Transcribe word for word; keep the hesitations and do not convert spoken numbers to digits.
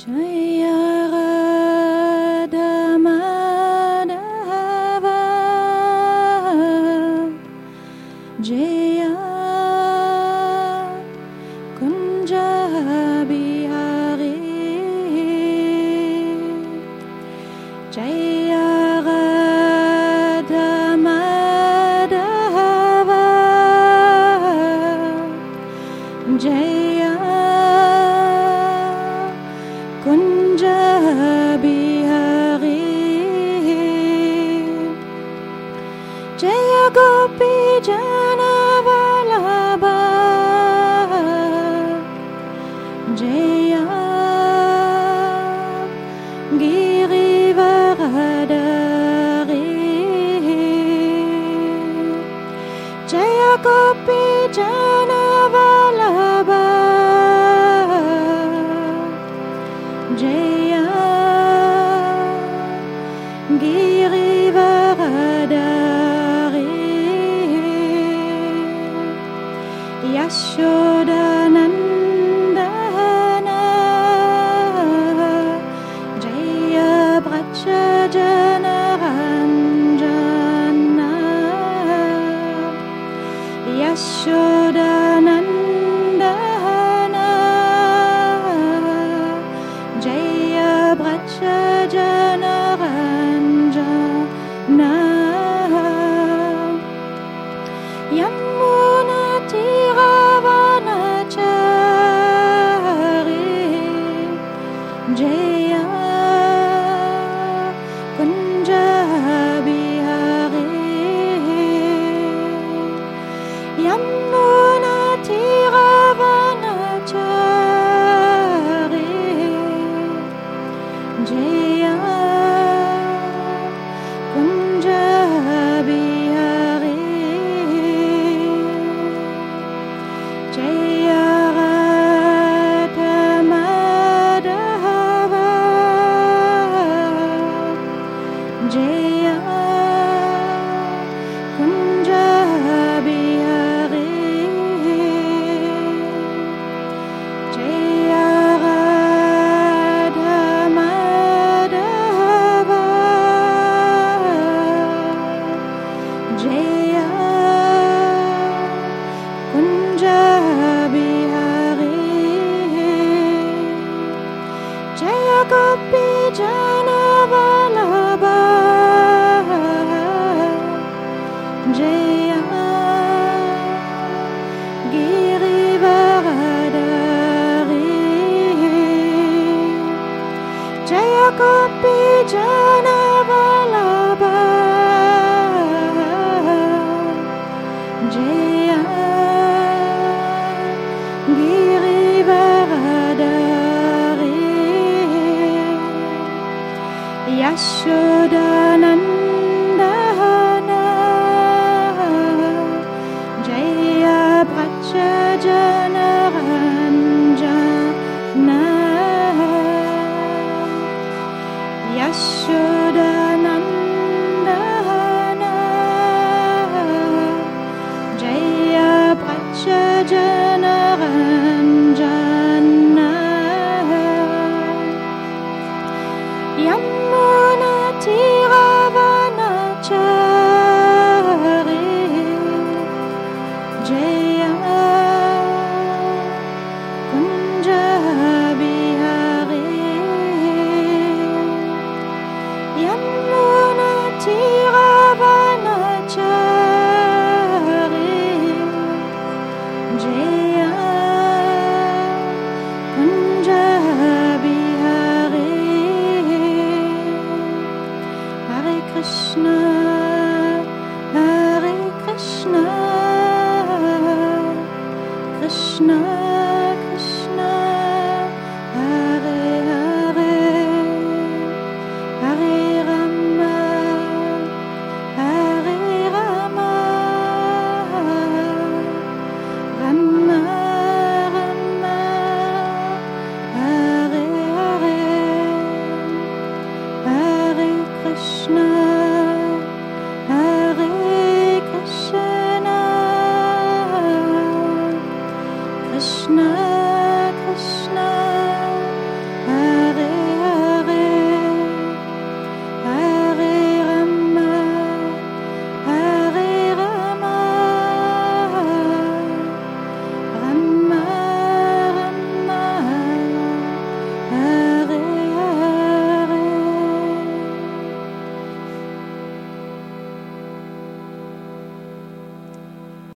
Jaya Radha Madhava Jaya Kunja Bihari Jaya Radha Madhava Jaya Kunja Bihari Jaya Gopi Jana Vallabha Jaya Girivaradari Jaya Gopi Jana Vallabha Jaya Girivaradari Yashodanandana Jaya Bracha Janaranjana Yashodanandana Jaya Bracha Janaranjana Yamuna Tiravanachari Jaya Kunja Bihari Yamuna Tiravanachari Jaya Kunja Bihari Jaya Radha Madhava Jaya Kunja Bihari Jaya Radha Madhava Jaya Kunja Bihari Jaya Gopi Jana Vallabha Jaya Girivaradari Jaya Gopi Jana Vallabha Jaya Girivaradari Yashodanandana Jaya Bracha Janaranjana Yashodanandana Jaya Bracha Janaranjana Yamuna Tiravanachari Jaya Kunja Bihari Yamuna Tiravanachari Jaya Kunja Bihari Hare Krishna Hare Krishna Krishna Krishna Hare Hare Hare Rama Hare Rama Rama Rama Hare Hare Hare Krishna Hare Krishna Krishna